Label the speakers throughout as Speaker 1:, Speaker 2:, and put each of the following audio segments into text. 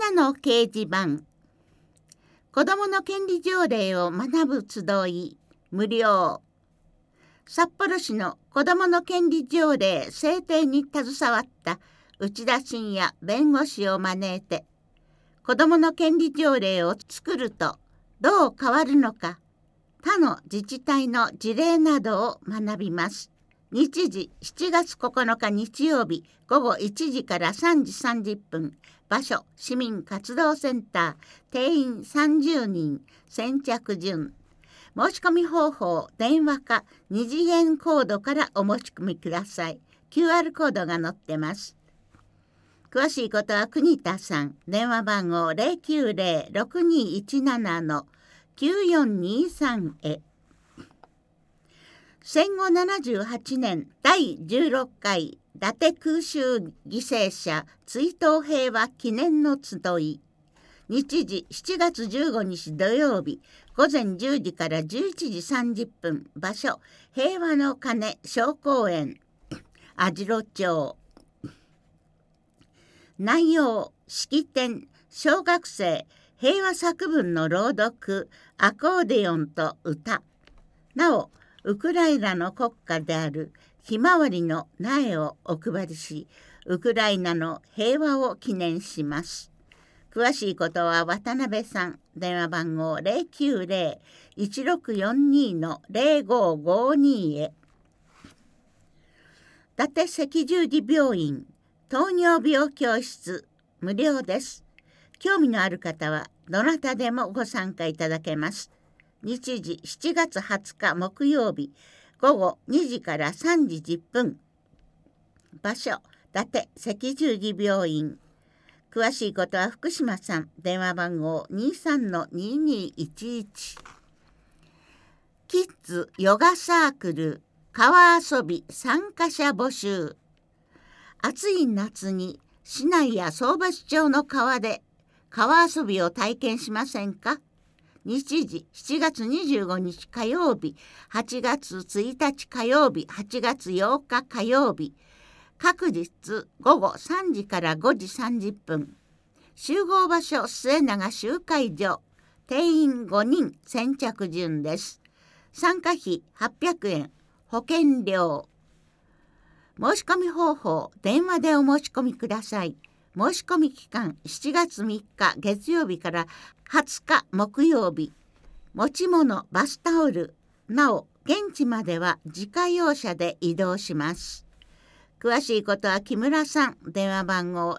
Speaker 1: なの掲示板。子どもの権利条例を学ぶ集い無料。札幌市の子どもの権利条例制定に携わった内田真也弁護士を招いて、子どもの権利条例を作るとどう変わるのか、他の自治体の事例などを学びます。日時7月9日日曜日午後1時から3時30分。場所市民活動センター。定員30人。先着順。申し込み方法電話か2次元コードからお申し込みください。QR コードが載ってます。詳しいことは国田さん。電話番号 090-6217-9423 へ。戦後78年第16回伊達空襲犠牲者追悼平和記念の集い。日時7月15日土曜日午前10時から11時30分。場所平和の鐘小公園網代町。内容式典小学生平和作文の朗読アコーディオンと歌。なおウクライナの国歌であるひまわりの苗をお配りし、ウクライナの平和を記念します。詳しいことは渡辺さん。電話番号 090-1642-0552 へ。伊達赤十字病院糖尿病教室無料です。興味のある方はどなたでもご参加いただけます。日時7月20日木曜日午後2時から3時10分。場所伊達赤十字病院。詳しいことは福島さん。電話番号 23-2211。キッズヨガサークル川遊び参加者募集。暑い夏に市内や相場市町の川で川遊びを体験しませんか？日時7月25日火曜日、8月1日火曜日、8月8日火曜日。各日午後3時から5時30分。集合場所末永集会所。定員5人先着順です。参加費800円。保険料。申し込み方法電話でお申し込みください。申し込み期間7月3日月曜日から20日木曜日。持ち物バスタオル。なお現地までは自家用車で移動します。詳しいことは木村さん。電話番号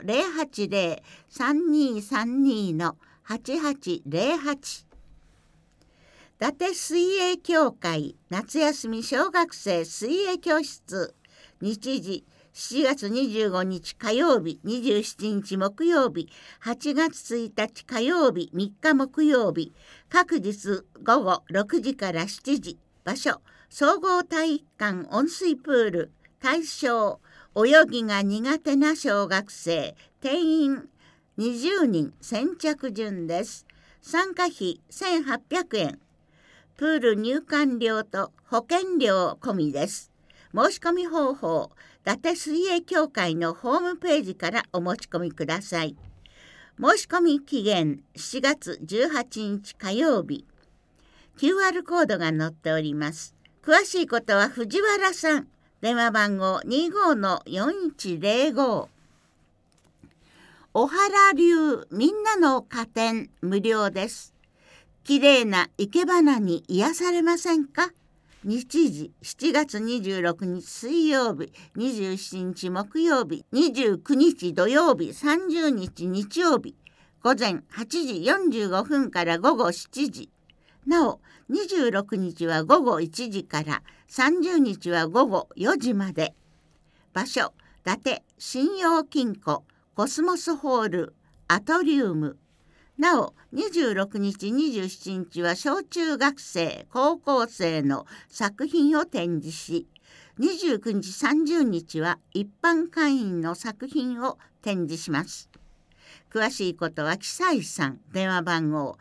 Speaker 1: 080-3232-8808。伊達水泳協会夏休み小学生水泳教室。日時7月25日火曜日、27日木曜日、8月1日火曜日、3日木曜日。各日午後6時から7時。場所総合体育館温水プール。対象泳ぎが苦手な小学生。定員20人先着順です。参加費1800円。プール入館料と保険料込みです。申し込み方法伊達水泳協会のホームページからお申し込みください。申し込み期限7月18日火曜日。QR コードが載っております。詳しいことは藤原さん。電話番号 25-4105。小原流みんなの加点無料です。きれいな生け花に癒されませんか？日時7月26日水曜日、27日木曜日、29日土曜日、30日日曜日。午前8時45分から午後7時。なお26日は午後1時から30日は午後4時まで。場所伊達信用金庫コスモスホールアトリウム。なお26日27日は小中学生高校生の作品を展示し、29日30日は一般会員の作品を展示します。詳しいことは記載さん。電話番号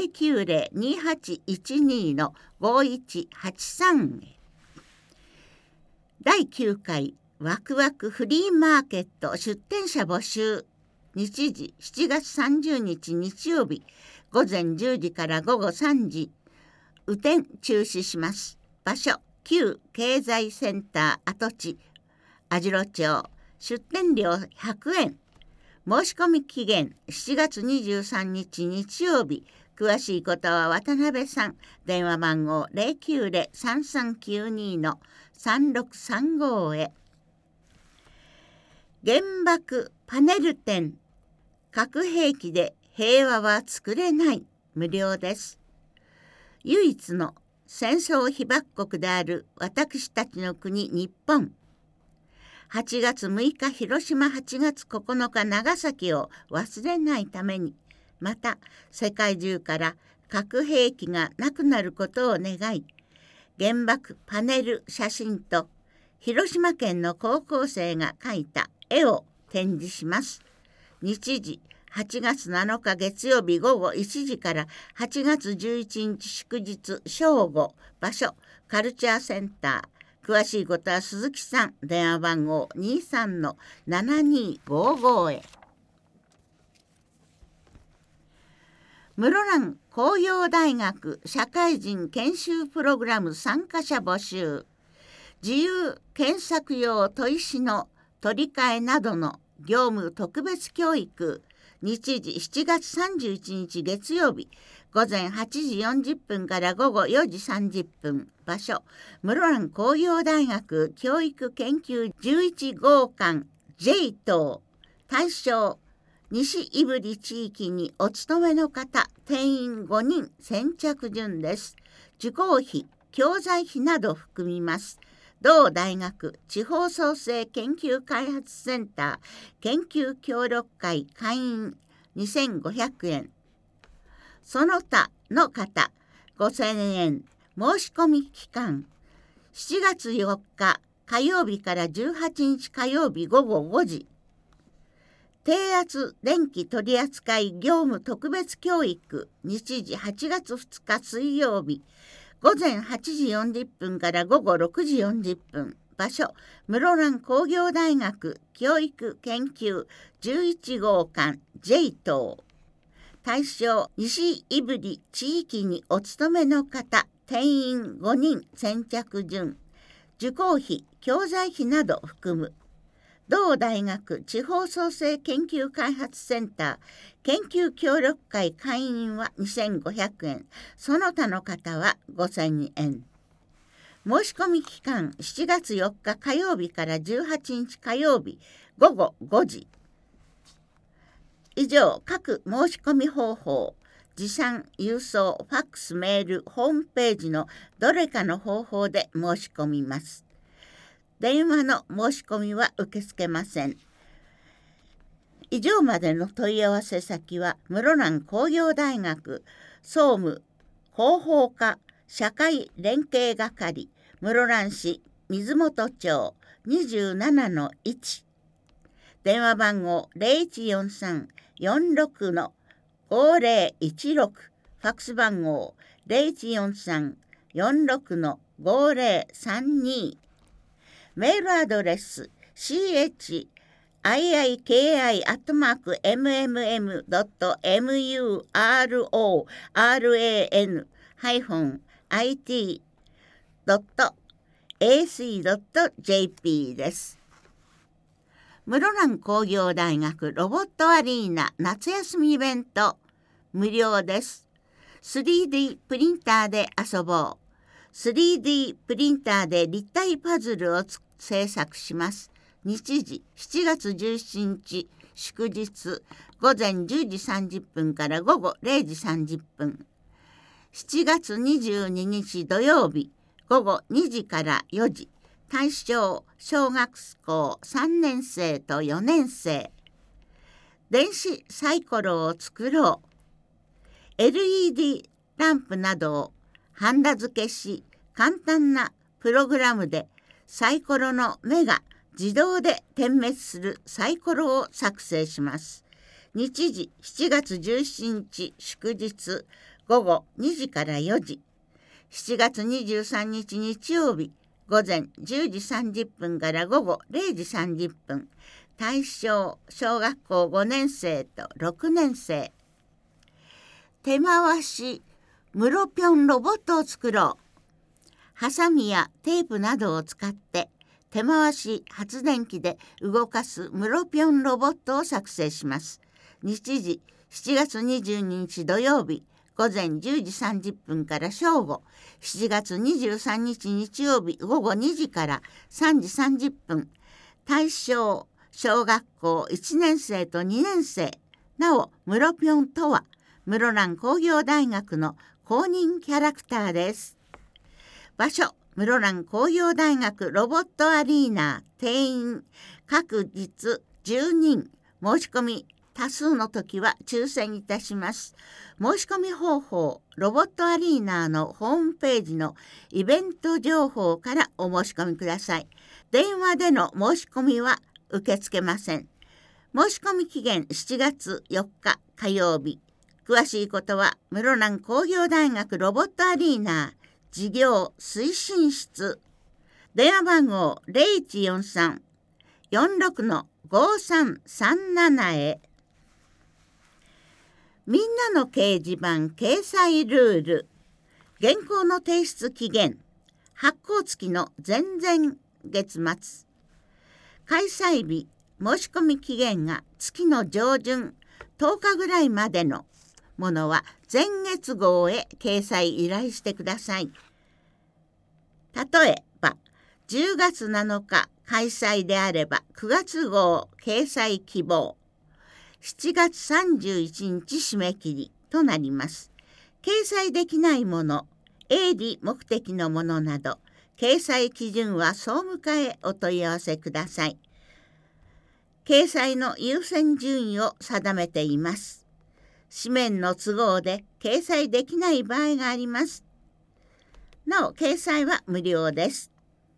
Speaker 1: 090-2812-5183 へ。第9回ワクワクフリーマーケット出店者募集。 日時7月30日日曜日午前10時から午後3時雨天中止します。場所旧経済センター跡地網代町。出店料100円。申し込み期限7月23日日曜日。詳しいことは渡辺さん。電話番号 090-3392-3635 へ。原爆パネル展。核兵器で平和は作れない。無料です。唯一の戦争被爆国である私たちの国日本。8月6日広島、8月9日長崎を忘れないために、また世界中から核兵器がなくなることを願い、原爆パネル写真と広島県の高校生が描いた絵を展示します。日時8月7日月曜日午後1時から8月11日祝日正午。場所カルチャーセンター。詳しいことは鈴木さん。電話番号 23-7255 へ。室蘭工業大学社会人研修プログラム参加者募集。自由検索用砥石の取り替えなどの業務特別教育。日時7月31日月曜日午前8時40分から午後4時30分。場所室蘭工業大学教育研究11号館 J 棟。対象西胆振地域にお勤めの方。定員5人。先着順です。受講費教材費など含みます。同大学地方創生研究開発センター研究協力会会員2500円。その他の方5000円。申し込み期間7月4日火曜日から18日火曜日午後5時。低圧電気取扱業務特別教育。日時8月2日水曜日午前8時40分から午後6時40分。場所室蘭工業大学教育研究11号館 J 棟。対象西胆振地域にお勤めの方。定員5人。先着順。受講費教材費など含む。同大学地方創生研究開発センター研究協力会会員は2500円。その他の方は5000円。申し込み期間7月4日火曜日から18日火曜日午後5時。以上各申し込み方法持参郵送ファックスメールホームページのどれかの方法で申し込みます。電話の申し込みは受け付けません。以上までの問い合わせ先は室蘭工業大学総務広報課社会連携係室蘭市水元町 27-1。電話番号 0143-46-5016。ファックス番号 0143-46-5032。メールアドレス chiiMMMMURORAN-IT.ac.jp です。室蘭工業大学ロボットアリーナ夏休みイベント無料です。3D プリンターで遊ぼう。3D プリンターで立体パズルを制作します。日時7月17日祝日午前10時30分から午後0時30分。7月22日土曜日午後2時から4時。対象小学校3年生と4年生。電子サイコロを作ろう。LED ランプなどをハンダ付けし、簡単なプログラムでサイコロの目が自動で点滅するサイコロを作成します。日時7月17日祝日午後2時から4時。7月23日日曜日午前10時30分から午後0時30分。 対象小学校5年生と6年生。手回し室ぴょんロボットを作ろう。ハサミやテープなどを使って手回し発電機で動かす室ぴょんロボットを作成します。日時7月22日土曜日午前10時30分から正午、7月23日日曜日午後2時から3時30分。対象小学校1年生と2年生。なお室ぴょんとは室蘭工業大学の公認キャラクターです。場所室蘭工業大学ロボットアリーナ。定員各日10人。申し込み多数の時は抽選いたします。申し込み方法ロボットアリーナのホームページのイベント情報からお申し込みください。電話での申し込みは受け付けません。申し込み期限7月4日火曜日。詳しいことは室蘭工業大学ロボットアリーナ事業推進室。電話番号 0143-46-5337 へ。みんなの掲示板掲載ルール。原稿の提出期限発行月の前々月末。開催日申し込み期限が月の上旬10日ぐらいまでのものは前月号へ掲載依頼してください。例えば10月7日開催であれば9月号掲載希望、7月31日締め切りとなります。掲載できないもの、営利目的のものなど掲載基準は総務課へお問い合わせください。掲載の優先順位を定めています。紙面の都合で掲載できない場合があります。なお掲載は無料です。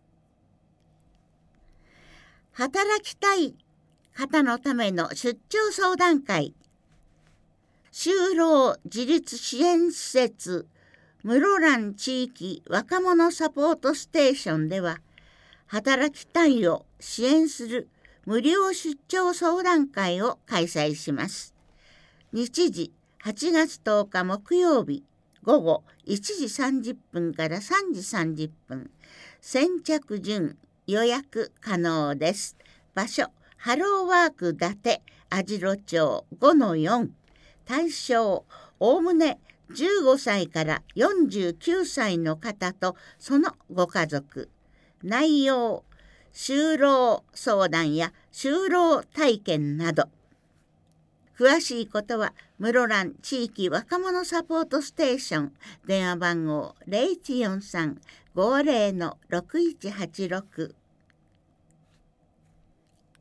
Speaker 1: 働きたい方のための出張相談会。就労自立支援施設室蘭地域若者サポートステーションでは、働きたいを支援する無料出張相談会を開催します。日時8月10日木曜日午後1時30分から3時30分。先着順予約可能です。場所ハローワーク伊達網代町 5-4。対象おおむね15歳から49歳の方とそのご家族。内容就労相談や就労体験など。詳しいことは室蘭地域若者サポートステーション。電話番号 0143-50-6186